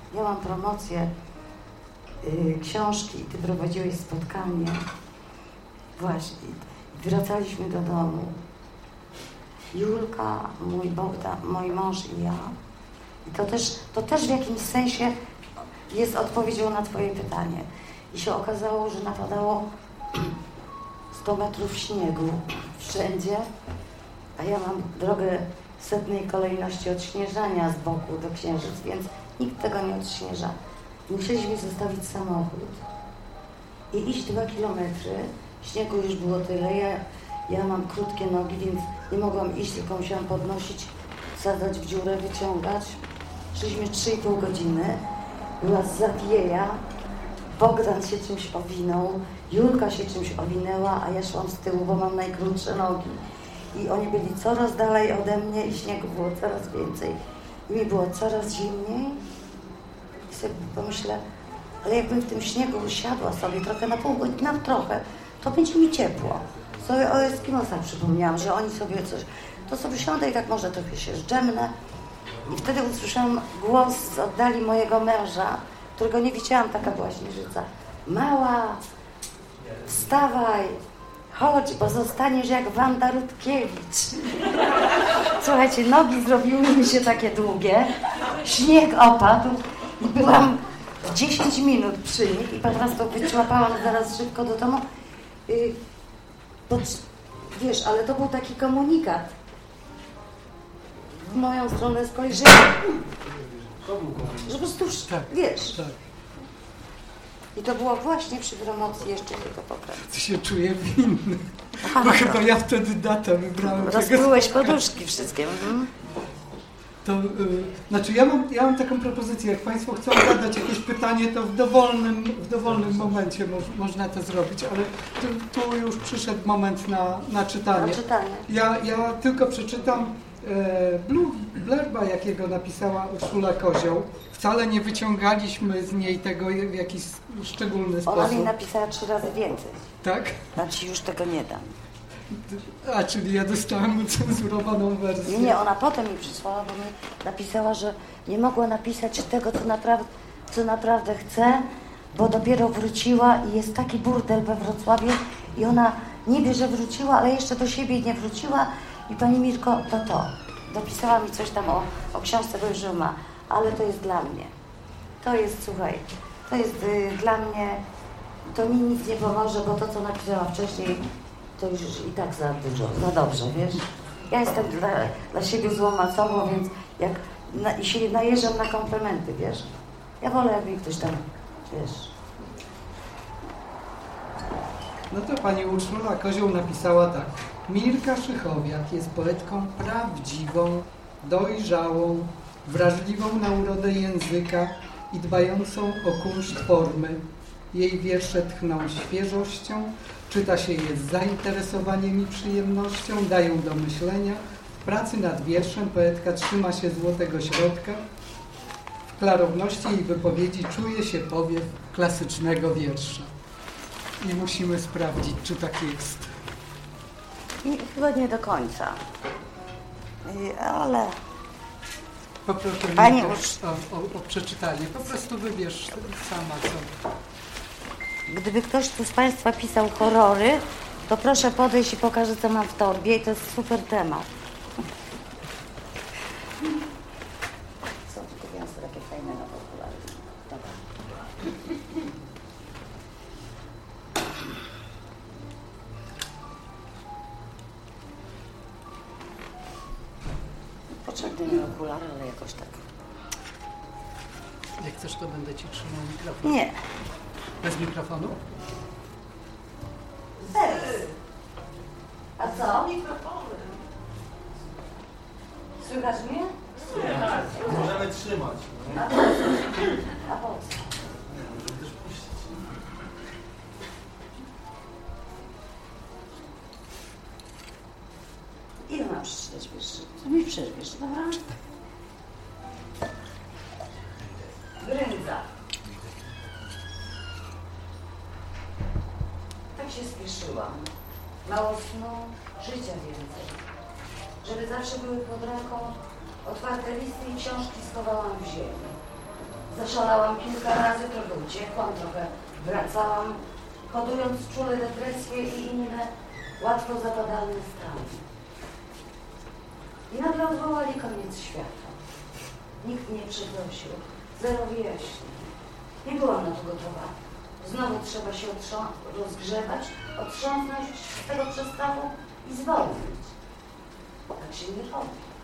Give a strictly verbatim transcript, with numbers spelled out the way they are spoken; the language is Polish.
ja mam promocję yy, książki i ty prowadziłeś spotkanie. Właśnie. I wracaliśmy do domu. Julka, mój Bogdan, mój mąż i ja. I to też, to też w jakimś sensie jest odpowiedzią na twoje pytanie. I się okazało, że napadało sto metrów śniegu wszędzie, a ja mam drogę setnej kolejności odśnieżania z boku do Księżyc, więc nikt tego nie odśnieża. Musieliśmy zostawić samochód i iść dwa kilometry. Śniegu już było tyle. Ja, ja mam krótkie nogi, więc nie mogłam iść, tylko musiałam podnosić, wsadzać w dziurę, wyciągać. Szliśmy trzy i pół godziny. Była zawieja. Bogdan się czymś owinął, Julka się czymś owinęła, a ja szłam z tyłu, bo mam najkrótsze nogi. I oni byli coraz dalej ode mnie i śniegu było coraz więcej. I mi było coraz zimniej. I sobie pomyślę, ale jakbym w tym śniegu usiadła sobie trochę na pół godziny, na trochę, to będzie mi ciepło. Sobie o Eskimosach przypomniałam, że oni sobie coś, to sobie siądę i tak może trochę się zdrzemnę. I wtedy usłyszałam głos z oddali mojego męża, którego nie widziałam, taka była Śnieżyca. Mała, wstawaj, chodź, bo zostaniesz jak Wanda Rutkiewicz. Słuchajcie, nogi zrobiły mi się takie długie, śnieg opadł i byłam w dziesięć minut przy nich i po prostu wyciłapałam zaraz szybko do domu. Yy, bo, wiesz, ale to był taki komunikat. W moją stronę spojrzeli. Że po prostu, tak, wiesz. Tak. I to było właśnie przy promocji jeszcze tego pokazu. Ty się czuję winny. Aha, bo chyba ja wtedy datę wybrałem. Rozprułeś poduszki wszystkie. Mhm. To, y, znaczy ja mam, ja mam taką propozycję, jak Państwo chcą zadać jakieś pytanie, to w dowolnym, w dowolnym momencie mo, można to zrobić, ale tu, tu już przyszedł moment na, na czytanie. Na czytanie. Ja, ja tylko przeczytam e, blurba, jakiego napisała Urszula Kozioł. Wcale nie wyciągaliśmy z niej tego w jakiś szczególny sposób. Ona mi napisała trzy razy więcej. Tak? Znaczy już tego nie dam. A, czyli ja dostałem ucenzurowaną wersję. Nie, ona potem mi przysłała, bo mi napisała, że nie mogła napisać tego, co naprawdę, co naprawdę chce, bo dopiero wróciła i jest taki burdel we Wrocławiu i ona niby, że wróciła, ale jeszcze do siebie nie wróciła i pani Mirko, to to. Dopisała mi coś tam o, o książce, bo już ją ma, ale to jest dla mnie. To jest, słuchaj, to jest y, dla mnie, to mi nic nie pomoże, bo to, co napisała wcześniej, to już i tak za dużo, za dobrze, wiesz? Ja jestem dla, dla siebie złą macochą, więc jak na, się najeżdżam na komplementy, wiesz? Ja wolę, jak mi ktoś tam, wiesz... No to pani Urszula Kozioł napisała tak. Mirka Szychowiak jest poetką prawdziwą, dojrzałą, wrażliwą na urodę języka i dbającą o kunszt formy. Jej wiersze tchną świeżością, czyta się je z zainteresowaniem i przyjemnością, dają do myślenia. W pracy nad wierszem poetka trzyma się złotego środka. W klarowności jej wypowiedzi czuje się powiew klasycznego wiersza. I musimy sprawdzić, czy tak jest. Nie, chyba nie do końca. Ale... Poproszę Pani mnie już... o, o, o przeczytanie. Po prostu wybierz sama co. Gdyby ktoś tu z Państwa pisał horrory, to proszę podejść i pokażę, co mam w torbie i to jest super temat. Co, kupiłam sobie takie fajne nowe okulary. Dobra. Potrzebny mi okulary, ale jakoś tak. Jak chcesz, to będę Ci trzymał mikrofon. Nie. Bez mikrofonu? Zaraz. A co? Mikrofony. Słychać mnie? Słychać. Możemy trzymać. A po co? A po co? Żeby też puścić. Ile mam przeczytać wierszy? Co mi przerwiesz, dobra? Brędza. Tak się spieszyłam. Mało snu, życia więcej. Żeby zawsze były pod ręką otwarte listy i książki schowałam w ziemi. Za Oszalałam kilka razy, trochę uciekłam, trochę wracałam, hodując czule depresje i inne łatwo zapadalne stany. I nagle odwołali koniec świata. Nikt nie przeprosił, zero wyjaśnień. Nie byłam na to gotowa. Znowu trzeba się rozgrzewać, otrząsnąć z tego przestawu i zwolnić. Tak się nie robi.